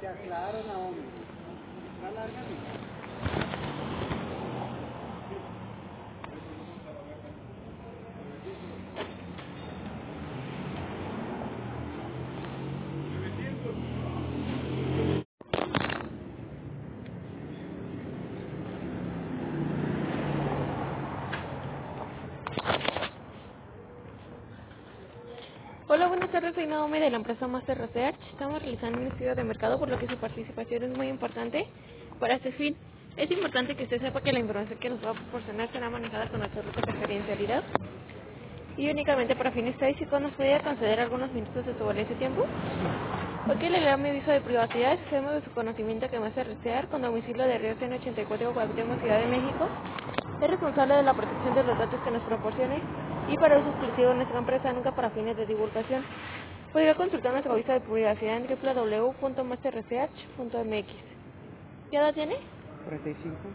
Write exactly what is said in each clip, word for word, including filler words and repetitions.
Ya, claro, Naomi. Va larga, mija. Hola, buenas tardes, soy Naomi de la empresa Master Research. Estamos realizando un estudio de mercado, por lo que su participación es muy importante para este fin. Es importante que usted sepa que la información que nos va a proporcionar será manejada con absoluta confidencialidad y únicamente para fines estadísticos. ¿Nos podría conceder algunos minutos de su valioso tiempo? Ok, le leo mi aviso de privacidad. Hacemos de su conocimiento que Master Research, con domicilio de Río Seno ochenta y cuatro, Cuauhtémoc, Ciudad de México, es responsable de la protección de los datos que nos proporcione y para uso exclusivo de nuestra empresa, nunca para fines de divulgación. Podría consultar nuestro aviso de privacidad en doble u doble u doble u punto master research punto m x. ¿Qué edad tiene? cuarenta y cinco.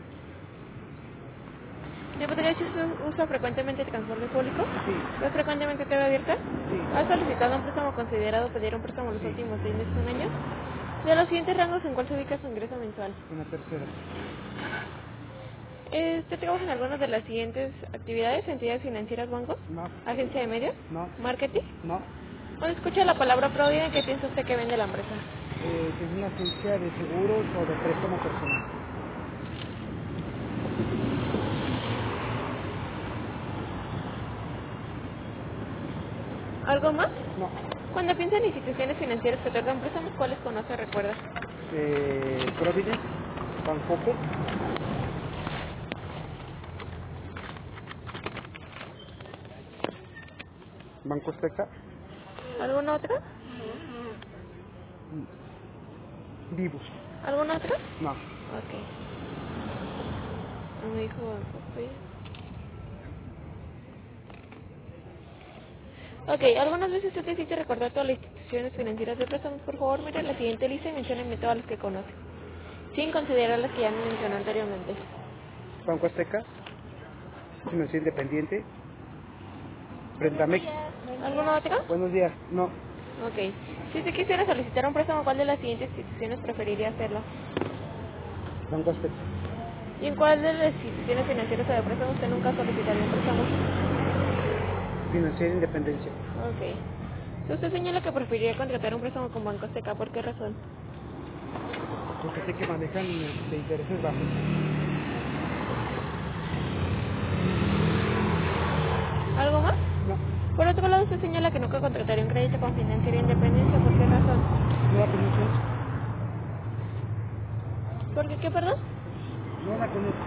¿Me podría decir si usa frecuentemente el transporte público? Sí. ¿Es frecuentemente T V abierta? Sí. ¿Ha solicitado un préstamo considerado pedir un préstamo los Sí. últimos seis meses, un año? De los siguientes rangos, ¿en cuál se ubica su ingreso mensual? Una tercera. Eh, ¿Usted trabaja en algunas de las siguientes actividades? ¿Entidades financieras, bancos? No. ¿Agencia de medios? No. ¿Marketing? No. Cuando escucha la palabra Provident, ¿qué piensa usted que vende la empresa? Eh, que es una agencia de seguros o de préstamo personal. ¿Algo más? No. Cuando piensa en instituciones financieras que otorgan préstamos, ¿cuáles conoce o recuerda? Eh, Providence, Bancope, Banco Azteca, ¿Alguna otra? Vivos. ¿Alguna otra? No. Ok. Me dijo Bancope. Ok, algunas veces usted necesita recordar todas las instituciones financieras de préstamos. Por favor, mire la siguiente lista y menciónenme todas las que conoce, sin considerar las que ya me mencionó anteriormente. Banco Azteca, Financiero Independiente, Brentamex. ¿Alguna otra? Buenos días. No. Ok. Si usted quisiera solicitar un préstamo, ¿cuál de las siguientes instituciones preferiría hacerlo? Banco Azteca, ¿Y en cuál de las instituciones financieras o de préstamo usted nunca solicitaría un préstamo? Financiera Independencia. Ok. Si usted señala que preferiría contratar un préstamo con Banco Azteca, ¿por qué razón? Porque sé que manejan de intereses bajos. ¿Algo más? No. Por otro lado, usted señala que nunca contrataría un crédito con Financiera Independencia, ¿por qué razón? No la conozco. ¿Por qué qué, perdón? No la conozco.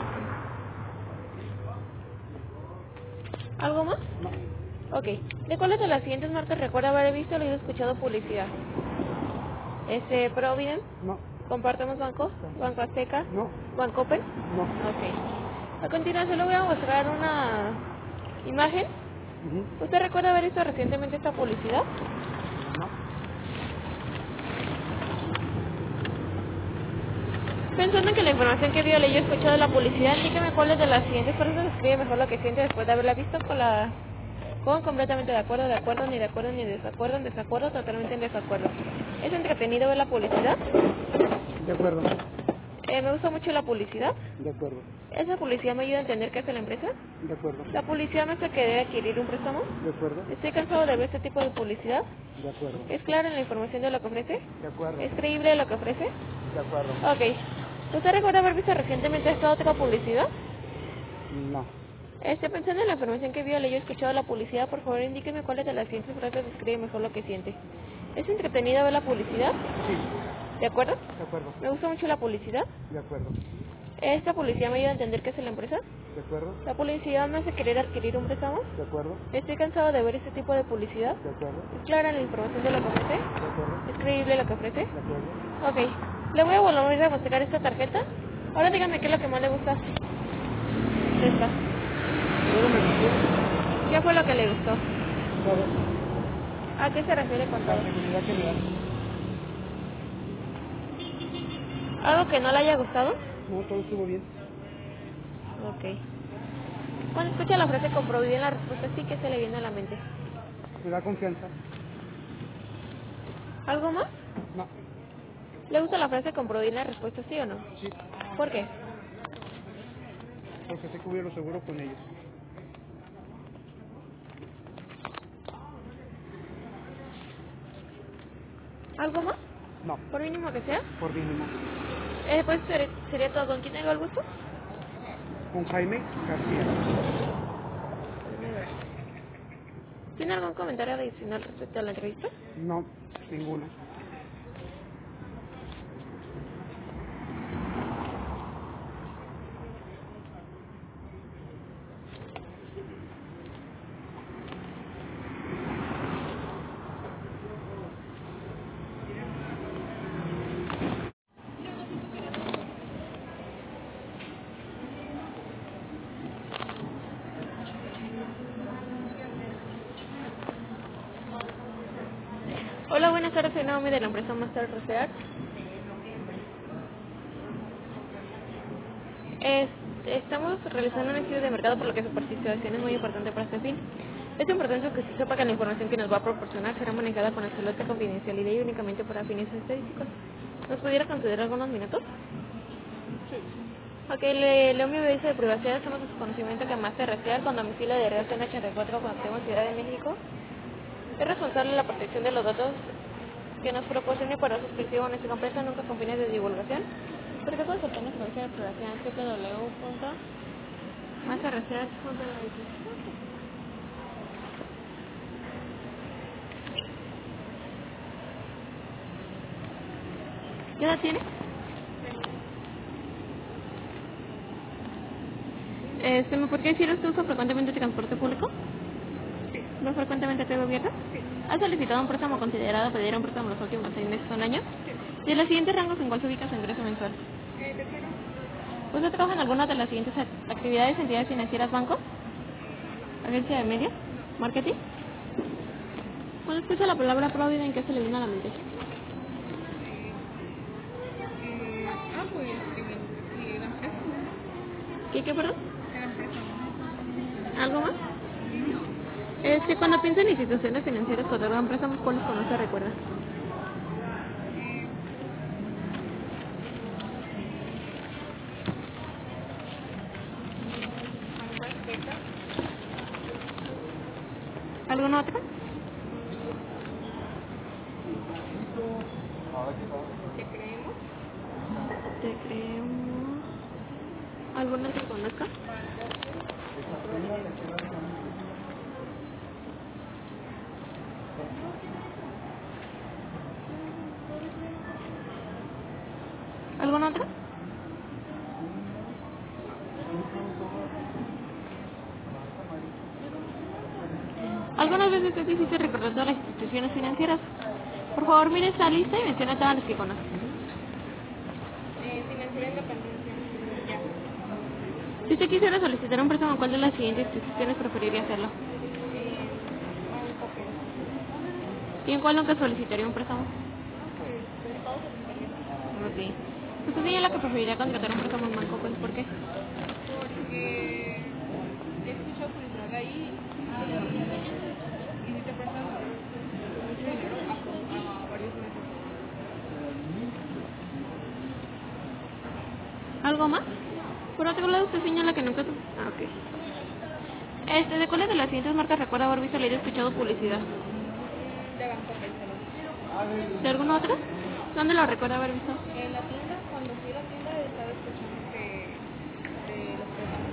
¿Algo más? No. Ok. ¿De cuáles de las siguientes marcas recuerda haber visto o leído escuchado publicidad? Este, Provident, No. Compartamos Banco, Banco Azteca, No. Bancopen. No. Ok. A continuación le voy a mostrar una imagen. Ujú. ¿Usted recuerda haber visto recientemente esta publicidad? No. Pensando en que la información que vio, leyó, escuchado de la publicidad, dígame cuáles de las siguientes frases describe mejor lo que siente después de haberla visto. Con la con completamente de acuerdo, de acuerdo, ni de acuerdo, ni de desacuerdo, en desacuerdo, totalmente en desacuerdo. ¿Es entretenido ver la publicidad? De acuerdo. Eh, me gusta mucho la publicidad. De acuerdo. ¿Esa publicidad me ayuda a entender qué hace la empresa? De acuerdo. ¿La publicidad me hace que debe adquirir un préstamo? De acuerdo. Estoy cansado de ver este tipo de publicidad. De acuerdo. ¿Es clara en la información de lo que ofrece? De acuerdo. ¿Es creíble lo que ofrece? De acuerdo. Ok. ¿Usted recuerda haber visto recientemente esta otra publicidad? No. Este, pensando en la información que vio, leyó, escuchado la publicidad, por favor indíqueme cuáles de las siguientes frases describe mejor lo que siente. ¿Es entretenido ver la publicidad? Sí. ¿De acuerdo? De acuerdo. ¿Me gusta mucho la publicidad? De acuerdo. ¿Esta publicidad me ayuda a entender qué es la empresa? De acuerdo. ¿La publicidad me hace querer adquirir un préstamo? De acuerdo. Estoy cansado de ver este tipo de publicidad. De acuerdo. ¿Es clara la información de lo que ofrece? De acuerdo. ¿Es creíble lo que ofrece? De acuerdo. Ok. Le voy a volver a mostrar esta tarjeta. Ahora dígame qué es lo que más le gusta. Esta. Todo me gustó. ¿Qué fue lo que le gustó? Todo. ¿A qué se refiere con todo? La seguridad que me da. ¿Algo que no le haya gustado? No, todo estuvo bien. Ok. Cuando escucha la frase con Provident, la respuesta sí, que se le viene a la mente. Me da confianza. ¿Algo más? No. ¿Le gusta la frase comprobar la respuesta sí o no? Sí, ¿Por qué? porque sé que hubiera seguro con ellos. ¿Algo más? No, Por mínimo que sea. por mínimo. Eh, pues ser- sería todo. ¿Con quién tengo el gusto? Con Jaime García. ¿Tiene algún comentario adicional respecto a la entrevista? No, ninguno. Hola, buenas tardes. Soy Naomi de la empresa Master Research. Es- estamos realizando un estudio de mercado por lo que su participación es muy importante para este fin. Es importante que se sepa que la información que nos va a proporcionar será manejada con absoluta confidencialidad y únicamente para fines estadísticos. ¿Nos pudiera conceder algunos minutos? Ok, le, leo mi aviso de privacidad. Hacemos de su conocimiento que Master Research, con domicilio de Real en ochenta y cuatro Cuauhtémoc, Ciudad de México, es responsable de la protección de los datos que nos proporcione para uso exclusivo en nuestra empresa, nunca con fines de divulgación. Porque consultar nuestra página de privacidad en doble u doble u doble u punto master research punto m x. ¿Qué edad tiene? Este, ¿Me podría decir usted usa frecuentemente el transporte público? ¿No frecuentemente te gobierno? ¿Ha solicitado un préstamo considerado pedir un préstamo los últimos seis meses o un año? De los siguientes rangos, ¿en cuál se ubica su ingreso mensual? ¿Usted trabaja en alguna de las siguientes ac- actividades, entidades financieras, bancos, agencia de medios, marketing? Cuando escucha la palabra Provida, ¿en qué se le viene a la mente? Ah, pues, sí, la empresa. ¿Qué, qué, perdón? La empresa. ¿Algo más? Este, cuando piensa en instituciones financieras que otorgan préstamos, ¿cuáles conoce, recuerda? ¿Alguna otra? ¿Qué creemos? Te creemos. ¿Alguna que conozca? ¿Alguna otra? Algunas veces es difícil recordar todas las instituciones financieras. Por favor, mire esta lista y mencione todas las que conoce. Eh, financiera independencia. Ya. Si usted quisiera solicitar un préstamo, ¿cuál de las siguientes instituciones preferiría hacerlo? Eh, banco, pero. ¿Y en cuál nunca solicitaría un préstamo? Pues, de todos los Ok. ¿Usted sería la que preferiría contratar un préstamo en banco? Pues, ¿por qué? porque he escuchado publicidad ahí y, y si te prestan mucho dinero a, a varios meses. ¿Algo más? Por otro lado, usted señala que nunca... Ah, ok. Este, ¿de cuáles de las siguientes marcas recuerda haber visto, leído, escuchado publicidad? Mm, De banco, pero. ¿De alguna otra? ¿Dónde lo recuerda haber visto? En la tienda, cuando fui a la tienda, estaba escuchando que de los préstamos.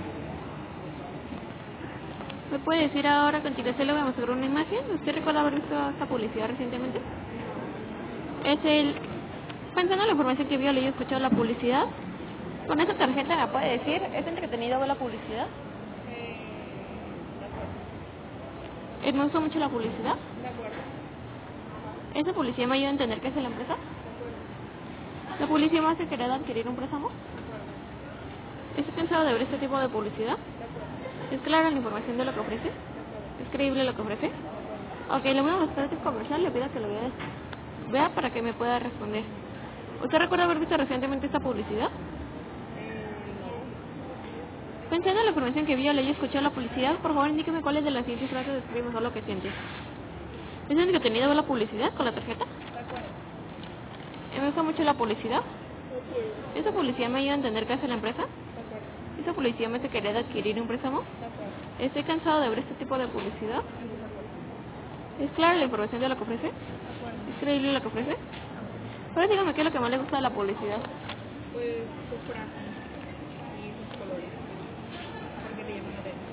¿Me puede decir ahora, a continuación le voy a mostrar una imagen? ¿Usted recuerda haber visto esta publicidad recientemente? Es el... Pensando en la información que vio, leído, escuchado la publicidad. Con esa tarjeta me puede decir, ¿es entretenido ver la publicidad? Eh, de acuerdo. Eh, ¿Me gusta mucho la publicidad? De acuerdo. ¿Esa publicidad me ayuda a entender qué es la empresa? De acuerdo. ¿La publicidad me hace querer adquirir un préstamo? De acuerdo. ¿Es pensado de ver este tipo de publicidad? De acuerdo. ¿Es clara la información de lo que ofrece? De acuerdo. ¿Es creíble lo que ofrece? Ok, le voy a mostrar este comercial, le pido que lo vea, vea para que me pueda responder. ¿Usted recuerda haber visto recientemente esta publicidad? Eh, no. Pensando en la información que vio, leí y escuchó la publicidad, por favor indíqueme cuáles de las siguientes frases describe mejor lo que siente. ¿Es entretenido ver la publicidad con la tarjeta? De acuerdo. Eh, gusta mucho la publicidad. Esa publicidad me ayuda a entender qué hace la empresa. Esa publicidad me hace querer adquirir un préstamo. Estoy cansado de ver este tipo de publicidad. ¿Es clara la información de lo que ofrece? ¿Es creíble lo que ofrece? Ahora dígame qué es lo que más le gusta de la publicidad. Pues sus frases y sus colores. Porque te llaman la atención.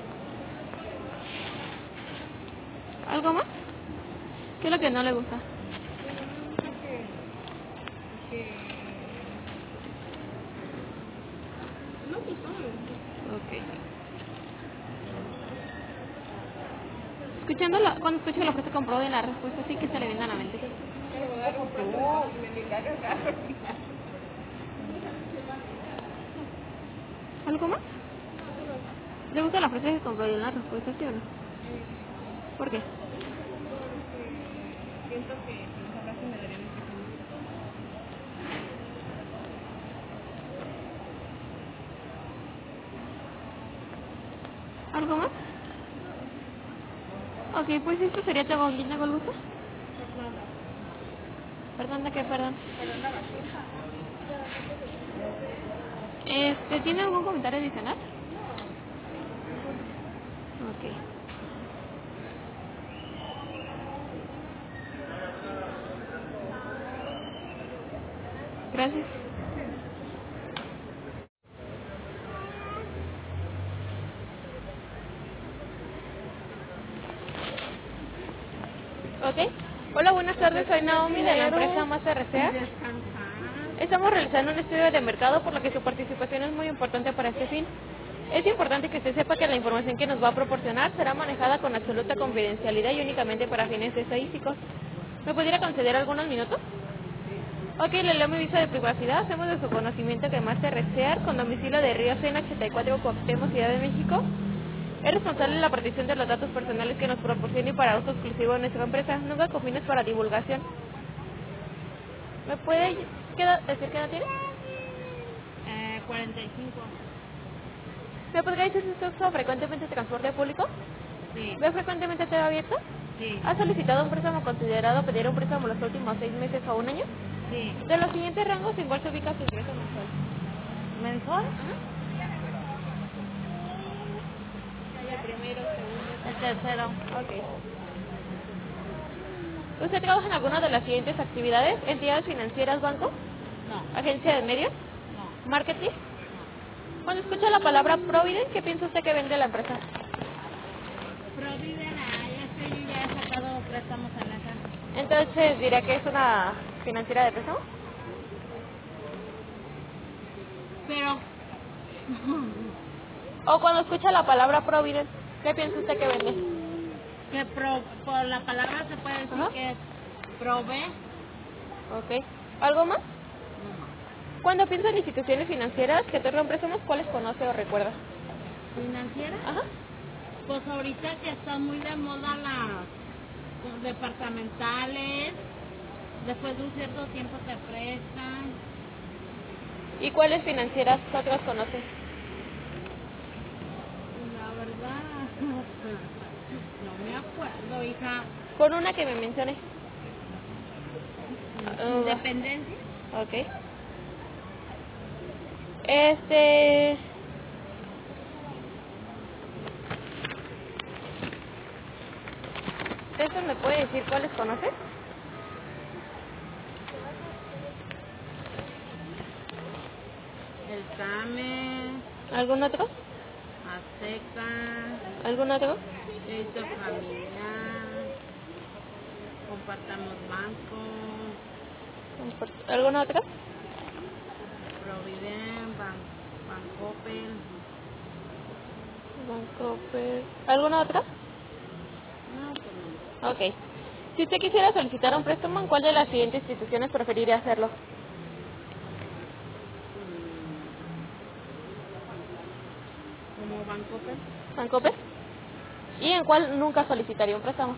¿Algo más? ¿Qué es lo que no le gusta? Creo que, que no, pues no me gusta. Ok. Escuchando la, cuando escucho la frase comprobada en la respuesta, sí que se le viene a la mente. Me voy a dar un préstamo y me ligaron a ¿Algo más? ¿Le gusta la frase que comprobada en la respuesta, sí o no? ¿Por qué? Siento que si nos hablasen me darían un préstamo. ¿Algo más? Ok, pues esto sería todo. ¿Quién tengo el gusto? Perdón, ¿de qué? Perdón. Este, ¿tiene algún comentario adicional? Ok. Gracias. Ok. Hola, buenas tardes. Soy Naomi de la empresa Master Research. Estamos realizando un estudio de mercado, por lo que su participación es muy importante para este fin. Es importante que usted sepa que la información que nos va a proporcionar será manejada con absoluta confidencialidad y únicamente para fines estadísticos. ¿Me pudiera conceder algunos minutos? Ok, le leo mi visa de privacidad. Hacemos de su conocimiento que Master Research, con domicilio de Río Sena ochenta y cuatro, Cuauhtémoc, Ciudad de México, es responsable de la protección de los datos personales que nos proporciona y para uso exclusivo de nuestra empresa, nunca con fines para divulgación. ¿Me puede qué edad- decir qué edad tiene? Eh, cuarenta y cinco. ¿Me podría decir si usted usa frecuentemente transporte público? Sí. ¿Ve frecuentemente T V abierto? Sí. ¿Ha solicitado un préstamo considerado pedir un préstamo los últimos seis meses o un año? Sí. De los siguientes rangos, ¿en cuál se ubica su ingreso mensual? ¿Mensual? Ajá. El primero, segundo. El tercero. Ok. ¿Usted trabaja en alguna de las siguientes actividades? ¿Entidades financieras, banco? No. ¿Agencia de medios? No. ¿Marketing? Cuando escucha la palabra Provident, ¿qué piensa usted que vende la empresa? Providen, ah, ya sé, yo ya he sacado préstamos en esa. Entonces, ¿diría que es una financiera de préstamo? Pero, O cuando escucha la palabra Provident, ¿qué piensa usted que vende? que pro, por la palabra se puede decir Ajá. que provee. Ok. ¿Algo más? No. Cuando piensa en instituciones financieras que otorgan préstamos, ¿cuáles conoce o recuerda? ¿Financiera? Ajá. Pues ahorita que están muy de moda las pues, departamentales, después de un cierto tiempo te prestan. ¿Y cuáles financieras otras conoce? La verdad, no me acuerdo, hija. Con una que me mencione. Uh, Independencia. ok. Este... ¿Eso me puede decir cuáles conoce? El CAME, ¿Algún otro? Azteca, ¿Algún otro? Crédito Familiar, Compartamos Banco, ¿Algún otro? Providen, Ban Bancoppel. Banco, pues... ¿Alguna otra? No, pues no. Ok. Si usted quisiera solicitar un préstamo, ¿en cuál de las siguientes instituciones preferiría hacerlo? Como Bancoppel. ¿Bancope? ¿Y en cuál nunca solicitaría un préstamo?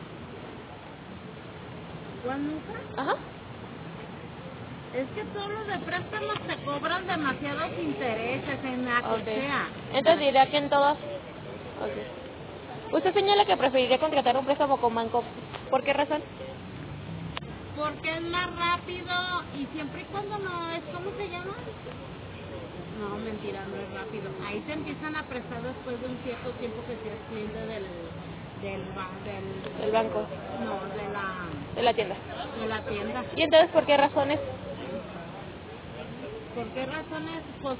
¿Cuál nunca? Ajá. Es que solo de préstamos te cobran demasiados intereses en la que Ok. sea. Entonces diría que en todas. Ok. Usted señala que preferiría contratar un préstamo con Banco. ¿Por qué razón? Porque es más rápido y y siempre y cuando no es, ¿cómo se llama? No, mentira, no es rápido. Ahí te empiezan a prestar después de un cierto tiempo que seas cliente del, del, ba- del, El banco, no, de la, de la tienda. de la tienda. ¿Y entonces por qué razones? ¿Por qué razones? Pues,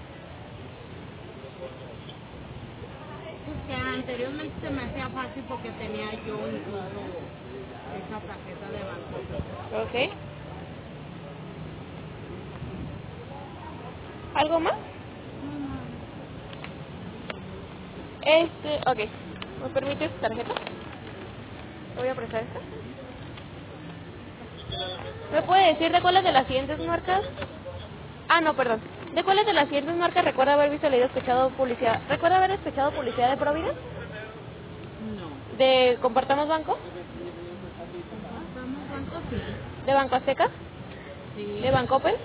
pues que anteriormente se me hacía fácil porque tenía yo incluso esa tarjeta de banco. Ok. ¿Algo más? Este, ok. ¿Me permites tu tarjeta? Voy a prestar esta. ¿Me puede decir de cuáles de las siguientes marcas? Ah, no, perdón. ¿De cuáles de las siguientes marcas recuerda haber visto, leído, escuchado publicidad? ¿Recuerda haber escuchado publicidad de Providence? No. ¿De Compartamos Banco? ¿Compartamos banco? Sí. ¿De Banco Azteca? Sí. ¿De Banco Open?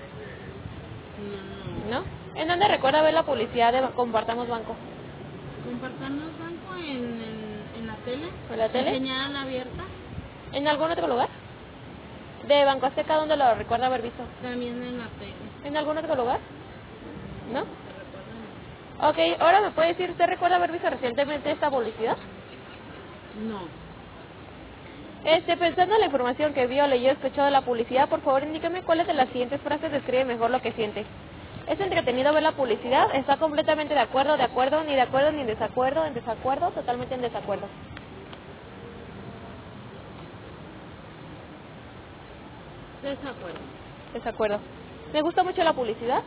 No. ¿No? ¿En dónde recuerda ver la publicidad de Compartamos Banco? ¿Compartamos banco en, en, en la tele? ¿En la tele? ¿Señal abierta? ¿En algún otro lugar? ¿De Banco Azteca dónde lo recuerda haber visto? También en la tele. ¿En algún otro lugar? ¿No? Ok, ahora me puede decir, ¿usted recuerda haber visto recientemente esta publicidad? No. Este, pensando en la información que vio, leyó, escuchó de la publicidad, por favor indíqueme cuáles de las siguientes frases describe mejor lo que siente. ¿Es entretenido ver la publicidad? ¿Está completamente de acuerdo, de acuerdo, ni de acuerdo, ni en desacuerdo, en desacuerdo, totalmente en desacuerdo? Desacuerdo. Desacuerdo. ¿Me gusta mucho la publicidad?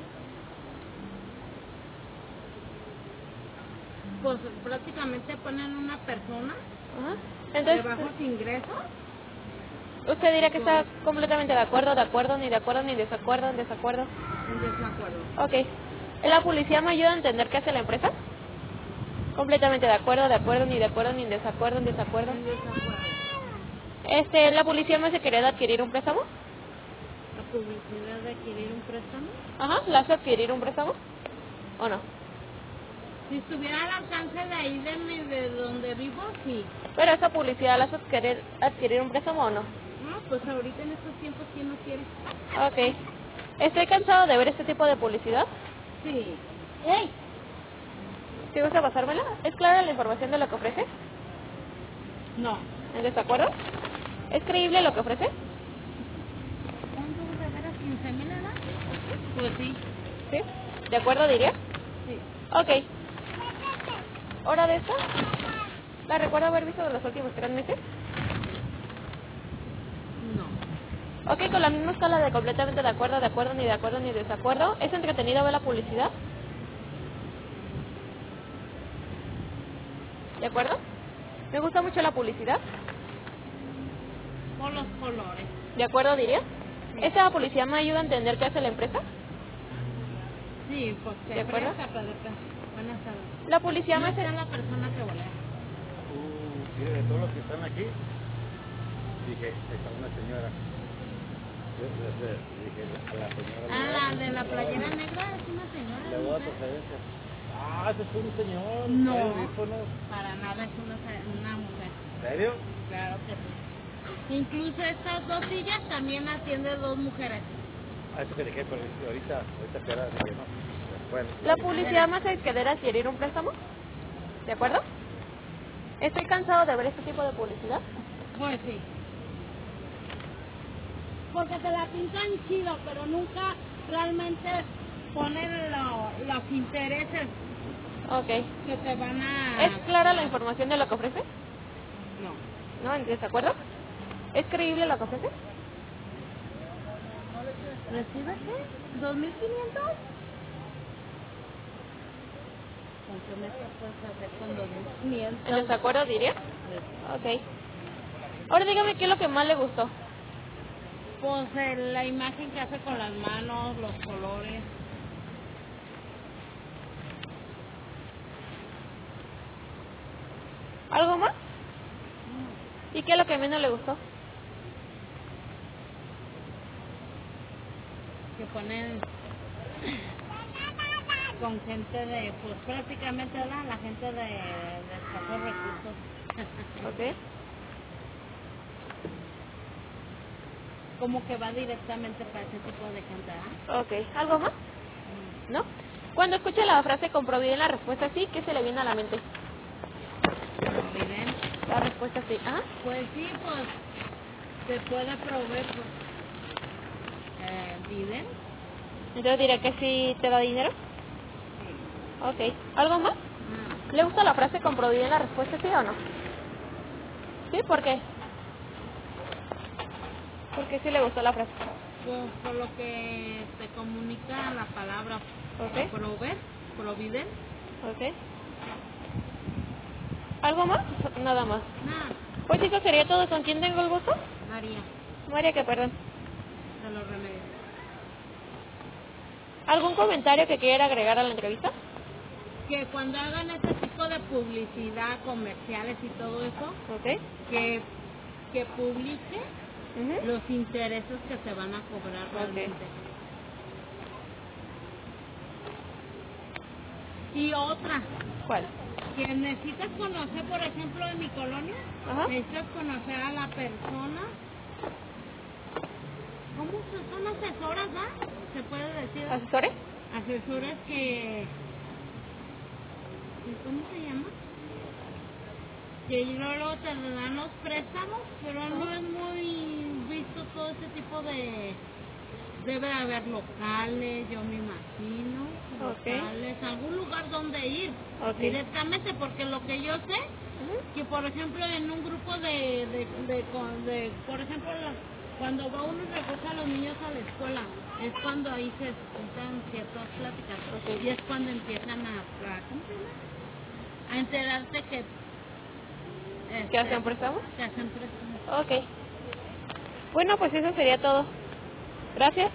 Pues prácticamente ponen una persona Ajá. de Entonces, bajos ingresos. ¿usted diría que está completamente de acuerdo, de acuerdo, ni de acuerdo, ni en desacuerdo, en desacuerdo? En desacuerdo. Ok. ¿La publicidad me ayuda a entender qué hace la empresa? Completamente de acuerdo, de acuerdo, ni de acuerdo, ni en desacuerdo, en desacuerdo. En desacuerdo. Este, ¿la publicidad me hace querer adquirir un préstamo? La publicidad de adquirir un préstamo. Ajá, ¿la hace adquirir un préstamo? ¿O no? Si estuviera al alcance de ahí de, mi, de donde vivo, sí. Pero esa publicidad la hace querer adquirir un préstamo o no? No, pues ahorita en estos tiempos, ¿quién no quiere? Ok. Estoy cansado de ver este tipo de publicidad. Sí. ¡Ey! ¿Sí gusta pasármela? ¿Es clara la información de lo que ofrece? No. ¿En desacuerdo? ¿Es creíble lo que ofrece? ¿Cuánto de veras? ¿quince mil edad? Pues sí. ¿Sí? ¿De acuerdo diría? Sí. Ok. ¿Hora de esta? ¿La recuerdo haber visto de los últimos tres meses? No. Ok, con la misma escala de completamente de acuerdo, de acuerdo, ni de acuerdo, ni desacuerdo. ¿Es entretenido ver la publicidad? ¿De acuerdo? ¿Me gusta mucho la publicidad? Por los colores. ¿De acuerdo diría? Sí. ¿Esta publicidad me ayuda a entender qué hace la empresa? Sí, pues se ¿De acuerdo? presta para acá. Buenas tardes. La publicidad No me está hace... la persona que volea. Uh, mire, de todos los que están aquí, dije, está una señora. Yo, yo, yo, dije, a la señora. Ah, la de la playera negra es una señora. Le voy a mujer. pasar esa. Ah, ese es un señor. No. trae audífonos. Para nada es una, una mujer. ¿En serio? Claro que sí. Incluso estas dos sillas también atienden dos mujeres. Ah, eso que dije, pero ahorita, ahorita que era, dije, no. Bueno. La publicidad me hace querer adquirir un préstamo. ¿De acuerdo? Estoy cansado de ver este tipo de publicidad. Pues sí. Porque te la pintan chido, pero nunca realmente ponen lo- los intereses Ok. que te van a... ¿Es clara la información de lo que ofrece? No. ¿No? ¿En desacuerdo? ¿Es creíble lo que ofrece? ¿Recibe qué? ¿dos mil quinientos? ¿Con qué meta puedes hacer con dos mil quinientos? ¿En desacuerdo diría? Ok. Ahora dígame qué es lo que más le gustó. Pues eh, la imagen que hace con las manos, los colores. ¿Algo más? ¿Y qué es lo que menos le gustó? Que ponen con gente de, pues prácticamente ¿verdad? La gente de, de escasos recursos. Ok. como que va directamente para ese tipo de gente, ¿ah? Ok. ¿Algo más? ¿No? Cuando escucha la frase comproviden la respuesta sí, ¿qué se le viene a la mente? Providen. La respuesta sí. ¿Ah? Pues sí, pues se puede proveer, pues, eh, ¿piden? Entonces diré que sí te da dinero. Sí. Ok. ¿Algo más? Ah, ¿Le gusta la frase comproviden la respuesta sí o no? ¿Sí? ¿Por qué? ¿Por qué sí le gustó la frase? pues por lo que te comunica la palabra Ok. proveer, providen. Ok. ¿Algo más? Nada más. Nada, Pues chicos, sería todo. ¿Con quién tengo el gusto? María, María, que perdón. de los remedios. ¿Algún comentario que quiera agregar a la entrevista? Que cuando hagan este tipo de publicidad, comerciales y todo eso, Ok. que, que publique Ujú. los intereses que se van a cobrar realmente. Y otra, ¿Cuál? que necesitas conocer, por ejemplo, en mi colonia, Ajá. necesitas conocer a la persona. ¿Cómo se son asesoras, ah? Se puede decir. ¿Asesores? Asesores que... que ¿Cómo se llama? Que luego te dan los préstamos, pero no es muy visto todo ese tipo de... Debe haber locales, yo me imagino, Ok. locales, algún lugar donde ir Ok. directamente, porque lo que yo sé, Ujú. que por ejemplo en un grupo de, de, de, con- de- por ejemplo, los- cuando va uno y recoge a los niños a la escuela, es cuando ahí se escuchan ciertas pláticas, Ok. y es cuando empiezan a, a, ¿cómo se llama? A enterarte que... este, ¿Que hacen préstamos? que hacen préstamos. Ok. Bueno, pues eso sería todo. Gracias.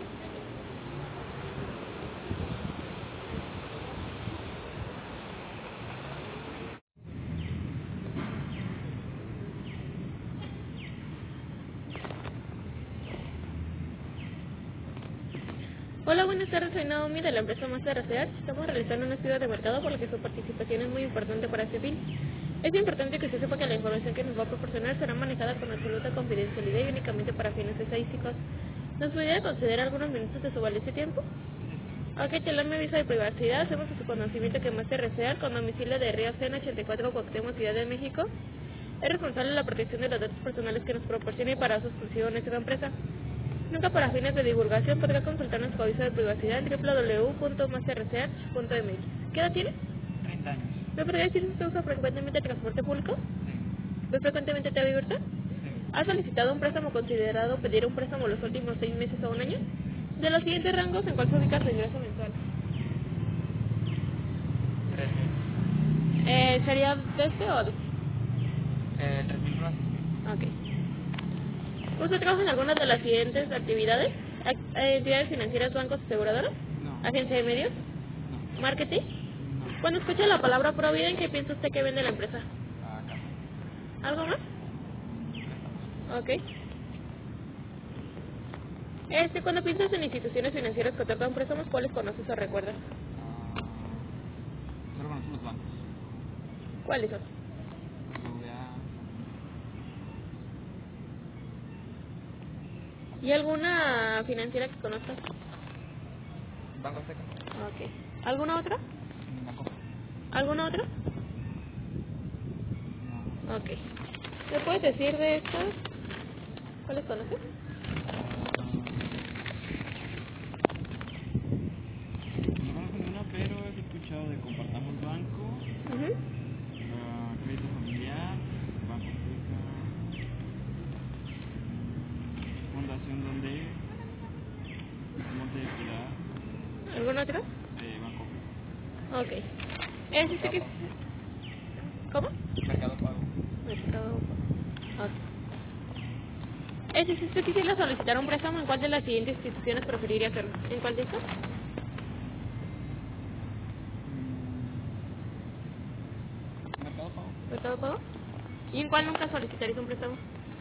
Hola, buenas tardes, soy Naomi de la empresa Master Research. Estamos realizando un estudio de mercado por lo que su participación es muy importante para este fin. Es importante que usted sepa que la información que nos va a proporcionar será manejada con absoluta confidencialidad y únicamente para fines estadísticos. ¿Nos podría conceder algunos minutos de su valioso tiempo? Ok, te mi aviso de privacidad. Hacemos a su conocimiento que Master Research, con domicilio de Río Sena ochenta y cuatro Cuauhtémoc, Ciudad de México, es responsable de la protección de los datos personales que nos proporciona y para uso exclusivo en nuestra empresa. Nunca para fines de divulgación podrá consultar nuestro aviso de privacidad en doble u doble u doble u punto master research punto m x. ¿Qué edad tiene? treinta años. ¿Me podría decir si usted usa frecuentemente el transporte público? Sí. ¿Ve frecuentemente T V Libertad? Sí. ¿Ha solicitado un préstamo considerado pedir un préstamo los últimos seis meses o un año? De los siguientes rangos, ¿en cuál se ubica su ingreso mensual? Tres mil. Eh, ¿Sería de este o de? Eh, tres mil más. Ok. ¿Usted trabaja en alguna de las siguientes actividades? Ac- eh, ¿Entidades financieras, bancos, aseguradoras? No. ¿Agencia de medios? No. ¿Marketing? No. Cuando escucha la palabra Providen, ¿qué piensa usted que vende la empresa? Acá. ¿Algo más? Préstamos. Ok. Este, cuando piensas en instituciones financieras que otorgan préstamos, ¿cuáles conoces o recuerdas? Ah, solo conozco los bancos. ¿Cuáles son? B V A. ¿Y alguna financiera que conozcas? Banco Azteca. Ok. ¿Alguna otra? Banco. ¿Alguna otra? No. Ok. ¿Me puedes decir de estas? ¿Cuáles conoces? No conozco ninguna, pero he escuchado de Compartamos Banco, Ujú. ah, Crédito Familiar, Banco Azteca, Fundación Donde, Monte de Piedad, ¿Alguna otra? eh, Banco. Ok. ¿Es este que... ¿Cómo? Mercado Pago. Mercado. Ok. ¿Es si usted quisiera solicitar un préstamo, en cuál de las siguientes instituciones preferiría hacerlo? ¿En cuál de estas? Mm, Mercado Pago. ¿Mercado Pago? ¿Y en cuál nunca solicitarías un préstamo?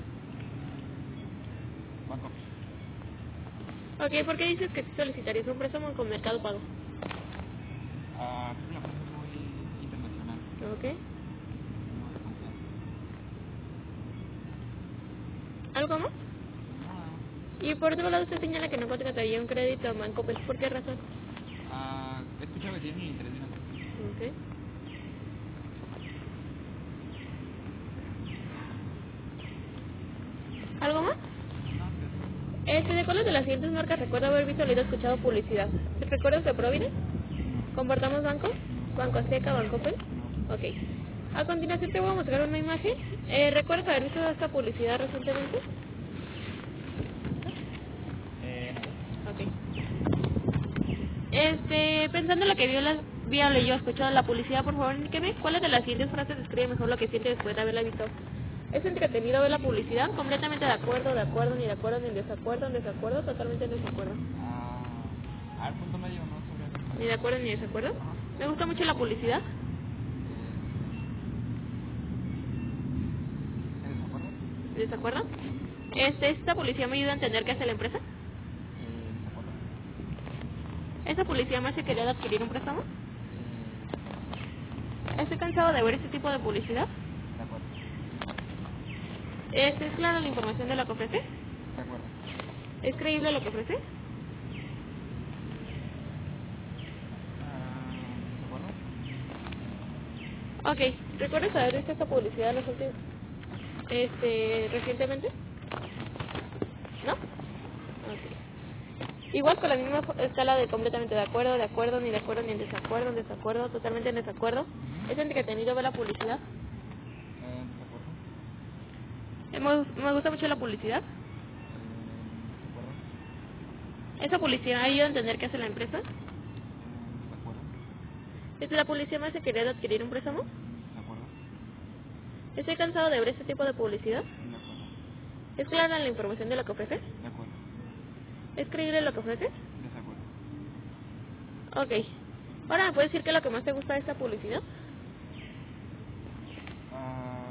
Banco. Ok, ¿por qué dices que sí solicitarías un préstamo con Mercado Pago? Ah, creo que la empresa es muy internacional. Ok. No de confianza. ¿Algo más? No, nada más. Y por otro lado, usted señala que no contrataría un crédito a Bancoppel. ¿Por qué razón? Ah, he escuchado que tienen interés bien alto. Ok. ¿Algo más? Este, ¿de cuáles de las siguientes marcas recuerda haber visto, leído, escuchado publicidad? ¿Recuerdas de Provide? ¿Comportamos Banco? ¿Banco Azteca? ¿Bancoppel? Ok. A continuación te voy a mostrar una imagen. Eh, ¿Recuerdas haber visto esta publicidad recientemente? Eh, no. Ok. Este, pensando en lo que vio, la, vio o leyó, escuchado la publicidad, por favor, indíqueme cuáles de las siguientes frases describe mejor lo que siente después de haberla visto. ¿Es entretenido ver la publicidad? ¿Completamente de acuerdo, de acuerdo, ni de acuerdo, ni en desacuerdo, en desacuerdo, totalmente en desacuerdo? Ah, al punto medio no sobre. ¿Ni de acuerdo, ni de desacuerdo? Me gusta mucho la publicidad. ¿En desacuerdo? ¿De desacuerdo? Este, ¿Esta publicidad me ayuda a entender qué hace la empresa? Eh, desacuerdo. ¿Esta publicidad me hace querer adquirir un préstamo? Eh, ¿Estoy cansado de ver este tipo de publicidad? de acuerdo. ¿Este, ¿Es clara la información de lo que ofrece? De acuerdo. ¿Es creíble lo que ofrece? Ah, ¿desacuerdo? Ok, ¿recuerdas haber visto esta publicidad los últimos, este, recientemente? ¿No? Ok. Igual con la misma fo- escala de completamente de acuerdo, de acuerdo, ni de acuerdo, ni en desacuerdo, en desacuerdo, totalmente en desacuerdo. ¿Es entretenido ver la publicidad? Eh, desacuerdo. Eh, Me, me gusta mucho la publicidad. Eh, desacuerdo. ¿Esa publicidad ayuda a entender qué hace la empresa? Eh, desacuerdo. ¿Es la publicidad me hace querer adquirir un préstamo? Desacuerdo. ¿Estoy cansado de ver este tipo de publicidad? De acuerdo. ¿Es clara la información de lo que ofrece? De acuerdo. ¿Es creíble lo que ofrece? Desacuerdo. Ok. Ahora, ¿me puedes decir qué es lo que más te gusta de esta publicidad? Ah,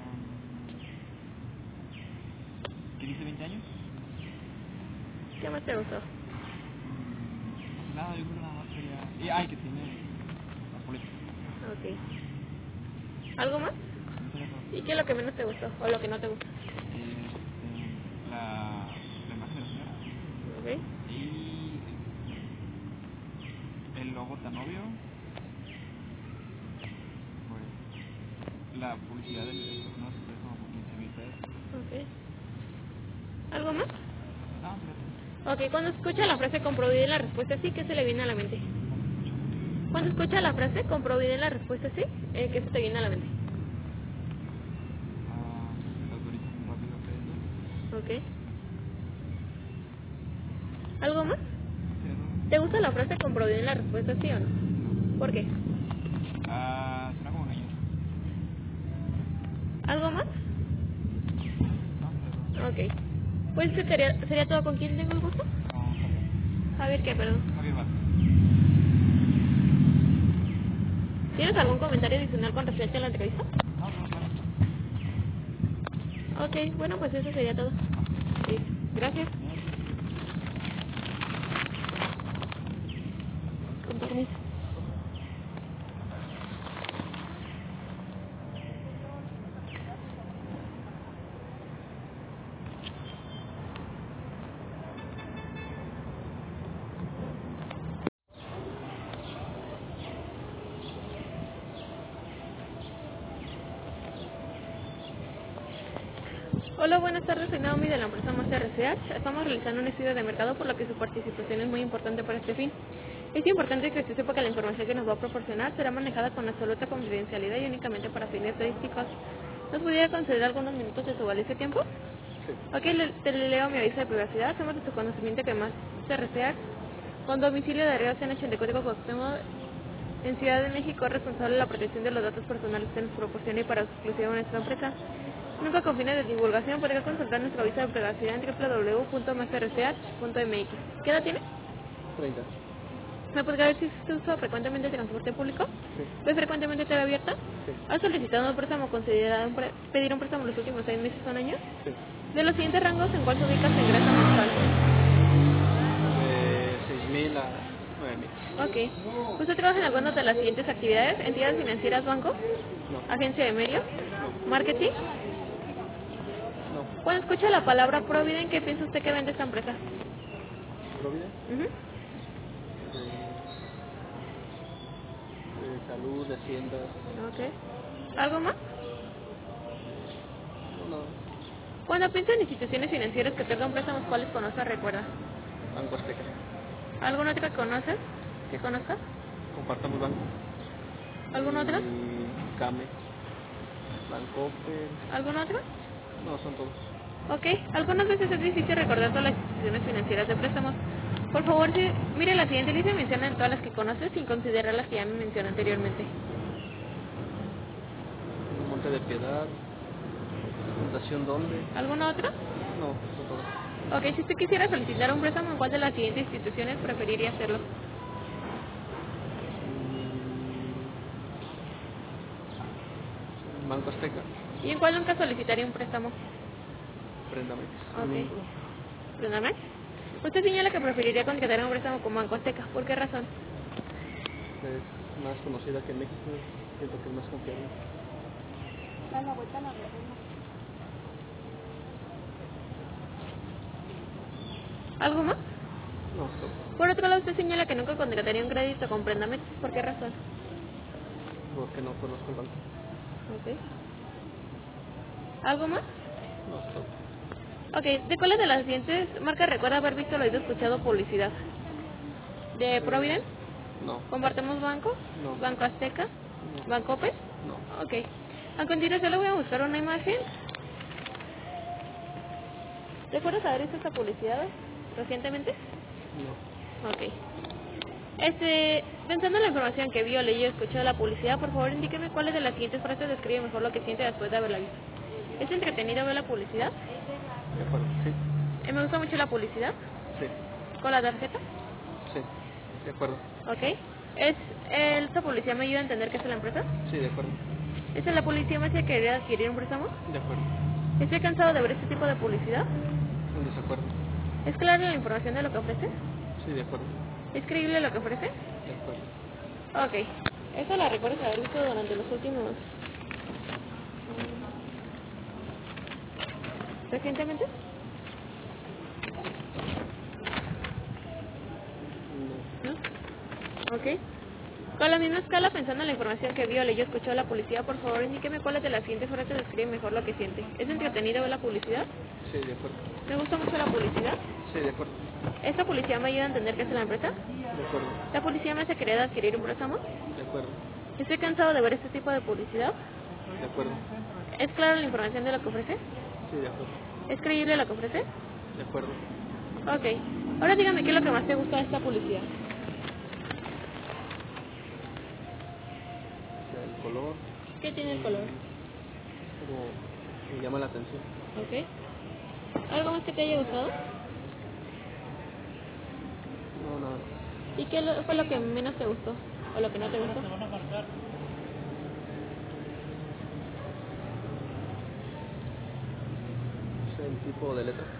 ¿qué dice veinte años? ¿Qué más te gustó? No sé nada, yo creo que nada más sería... Y, ay, que tiene las políticas. Ok. ¿Algo más? No sería todo. ¿Y qué es lo que menos te gustó o lo que no te gusta? Este, la, la imagen de la señora. Ok. Y el logo tan obvio. Pues, la publicidad del no sé, como por quince mil pesos. Ok. ¿Algo más? No, fíjate. Ok, cuando escucha la frase con probabilidad la respuesta sí, ¿qué se le viene a la mente? Cuando escucha la frase con probabilidad la respuesta sí, eh, ¿qué se te viene a la mente? Ah, se autoriza un rápido crédito. Ok. ¿Algo más? Sí, ¿Te gusta la frase con probabilidad la respuesta sí o no? ¿Por qué? ah, suena como engañoso. ¿Algo más? No, pero... Ok. Pues eso sería, sería todo. ¿Con quién tengo el gusto? No, Javier. Javier, ¿qué? Perdón. Javier Vázquez. ¿Tienes algún comentario adicional con respecto a la entrevista? No, no, claro. Ok, bueno, pues eso sería todo. Sí. Gracias. Con permiso. Hola, buenas tardes, soy Naomi de la empresa Master R C H. Estamos realizando un estudio de mercado por lo que su participación es muy importante para este fin. Es importante que usted sepa que la información que nos va a proporcionar será manejada con absoluta confidencialidad y únicamente para fines estadísticos. ¿Nos pudiera conceder algunos minutos de su valioso tiempo? Sí. Ok, le, te leo mi aviso de privacidad. Hacemos de tu conocimiento que Master R C H, con domicilio de Río Cien ochenta y cuatro Cuauhtémoc, en Ciudad de México, es responsable de la protección de los datos personales que nos proporciona y para su exclusión de nuestra empresa. Nunca con fines de divulgación, podría consultar nuestro aviso de privacidad en w w w punto master r c h punto m x. ¿Qué edad tiene? treinta. ¿Me podría decir si usted usa frecuentemente el transporte público? Sí. ¿Ve frecuentemente T V abierta? Sí. ¿Ha solicitado un préstamo o considerado un pre- pedir un préstamo en los últimos seis meses o un año? Sí. De los siguientes rangos, ¿en cuál se ubica su ingreso mensual? De seis mil a nueve mil. Ok. ¿Usted trabaja en alguna de las siguientes actividades? ¿Entidades financieras, bancos? No. ¿Agencia de medios? No. ¿Marketing? No. Cuando escucha la palabra Provident, ¿qué piensa usted que vende esta empresa? Provida, Ujú. de, de salud, de hacienda, Ok. ¿Algo más? no, no, Cuando piensa en instituciones financieras que tengan préstamos, ¿cuáles conoce o recuerda? Banco Azteca. ¿Alguna otra que conoces? ¿Que conozca? Compartamos banco. ¿Alguna otra? Y Came, Bancoppel, ¿Alguna otra? no, son todos. Ok. Algunas veces es difícil recordar todas las instituciones financieras de préstamos. Por favor, si, mire la siguiente lista y menciona todas las que conoce sin considerar las que ya me mencioné anteriormente. Monte de Piedad, Fundación Donde, ¿Alguna otra? no, son todos. Ok, si usted quisiera solicitar un préstamo, ¿en cuál de las siguientes instituciones preferiría hacerlo? Mm, Banco Azteca, ¿Y en cuál nunca solicitaría un préstamo? Préndame. Ok. ¿Perdóname? Usted señala que preferiría contratar un préstamo con Banco Azteca. ¿Por qué razón? Es más conocida que en México, siento que es más confiable. Da la vuelta a la reforma. ¿Algo más? No, stop, Por otro lado, usted señala que nunca contrataría un crédito con Préndame. ¿Por qué razón? porque no conozco el banco. Ok. ¿Algo más? No, stop. Ok, ¿de cuáles de las siguientes marcas recuerda haber visto o oído escuchado publicidad? ¿De Provident? No, ¿Compartimos banco? No. ¿Banco Azteca? No. ¿Bancoppel? no, Ok. A continuación le voy a buscar una imagen. ¿Recuerdas haber visto esta publicidad recientemente? no. Ok. Este, pensando en la información que vio, leyó y escuchó de la publicidad, por favor indíqueme cuáles de las siguientes frases describe mejor lo que siente después de haberla visto. ¿Es entretenido ver la publicidad? De acuerdo, sí, Eh, ¿Me gusta mucho la publicidad? sí, ¿Con la tarjeta? sí, de acuerdo, Ok. ¿Es, eh, ¿Esta publicidad me ayuda a entender qué es la empresa? sí, de acuerdo, ¿Esta es la publicidad me hace querer adquirir un préstamo? de acuerdo, ¿Estoy cansado de ver este tipo de publicidad? en desacuerdo, ¿Es clara la información de lo que ofrece? sí, de acuerdo, ¿Es creíble lo que ofrece? de acuerdo, Ok. ¿Esta la recuerdas haber visto durante los últimos... recientemente? no, ¿No? Ok. Con la misma escala, pensando en la información que vio, leyó, escuchó la publicidad, por favor indíqueme cuáles de las siguientes frases describe mejor lo que siente. ¿Es entretenido ver la publicidad? sí, de acuerdo, ¿Me gusta mucho la publicidad? sí, de acuerdo, ¿Esta publicidad me ayuda a entender qué es la empresa? de acuerdo, ¿La publicidad me hace querer adquirir un préstamo? de acuerdo, ¿Estoy cansado de ver este tipo de publicidad? de acuerdo, ¿Es clara la información de lo que ofrece? sí, de acuerdo, ¿Es creíble lo que ofrece? de acuerdo. Ok. Ahora dígame qué es lo que más te gusta de esta publicidad. O sea, el color, ¿Qué tiene el color? como me llama la atención. Ok. ¿Algo más que te haya gustado? No, nada, ¿Y qué lo- fue lo que menos te gustó? ¿O lo que no te gustó? o sea, el tipo de letra,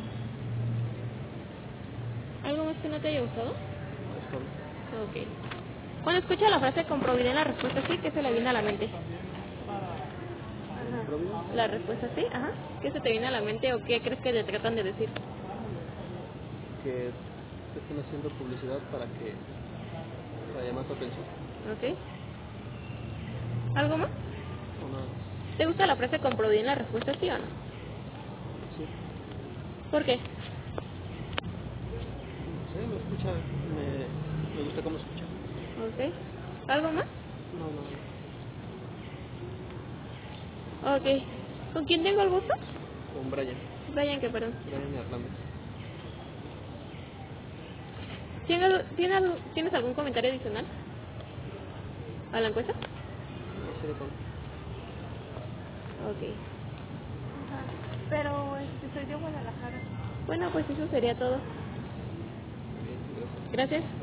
¿Algo más que no te haya gustado? es todo. Ok. Cuando escucha la frase con Provident, la respuesta sí, ¿qué se le viene a la mente? ¿Provida? La respuesta sí, ajá. ¿Qué se te viene a la mente o qué crees que te tratan de decir? Que estén haciendo publicidad para que, para llamar tu atención, Ok. ¿Algo más? o nada más. ¿Te gusta la frase con Provident, la respuesta sí o no? Sí, ¿Por qué? no sé, me escucha, me, me gusta cómo escucha. Ok. ¿Algo más? No, no, no. Ok. ¿Con quién tengo el gusto? Con Brian, Brian, que perdón. Brian Hernández. ¿Tienes, ¿tienes, algo- ¿Tienes algún comentario adicional a la encuesta? No sé de todo. Ok. Pero este, soy de Guadalajara. Bueno, pues eso sería todo. Bien, gracias. Gracias.